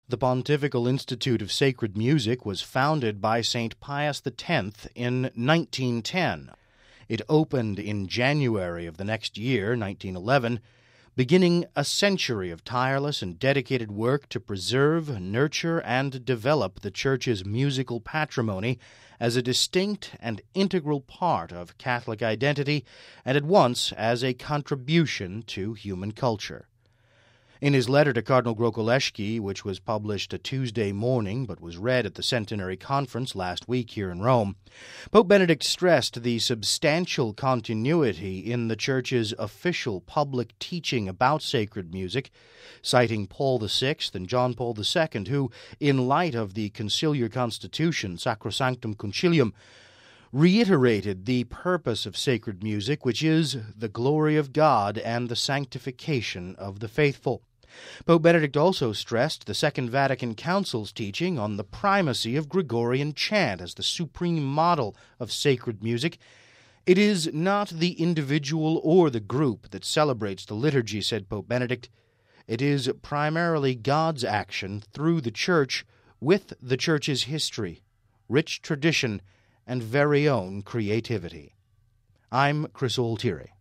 The Pontifical Institute of Sacred Music was founded by St. Pius X in 1910. It opened in January of the next year, 1911, beginning a century of tireless and dedicated work to preserve, nurture, and develop the Church's musical patrimony as a distinct and integral part of Catholic identity and at once as a contribution to human culture. In his letter to Cardinal Grokolewski, which was published a Tuesday morning but was read at the Centenary Conference last week here in Rome, Pope Benedict stressed the substantial continuity in the Church's official public teaching about sacred music, citing Paul VI and John Paul II, who, in light of the conciliar constitution Sacrosanctum Concilium, reiterated the purpose of sacred music, which is the glory of God and the sanctification of the faithful. Pope Benedict also stressed the Second Vatican Council's teaching on the primacy of Gregorian chant as the supreme model of sacred music. It is not the individual or the group that celebrates the liturgy, said Pope Benedict. It is primarily God's action through the Church with the Church's history, rich tradition, and very own creativity. I'm Chris Altieri.